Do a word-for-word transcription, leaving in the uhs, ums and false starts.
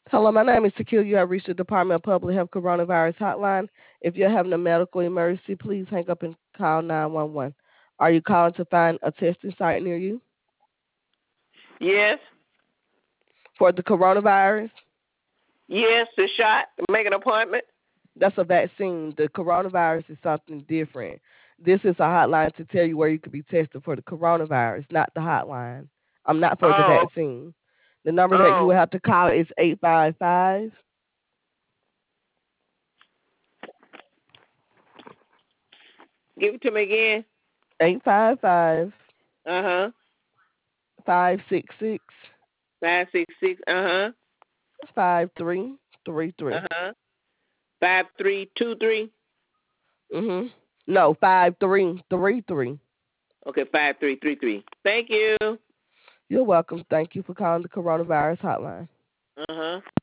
Hello, my name is Tequila. You have reached the Department of Public Health Coronavirus Hotline. If you're having a medical emergency, please hang up and call nine one one. Are you calling to find a testing site near you Yes. for the coronavirus? Yes, the shot. Make an appointment. That's a vaccine. The coronavirus is something different. This is a hotline to tell you where you could be tested for the coronavirus, not the hotline. I'm not for the Oh. vaccine. The number that you Oh. will have to call is eight five five, Give it to me again. eight five five, Uh huh. five six six, Five six six. Uh huh. five three three Uh three. huh. Five three two three. Mhm. No, five three three three. Okay, five three three three. Thank you. You're welcome. Thank you for calling the coronavirus hotline. Uh huh.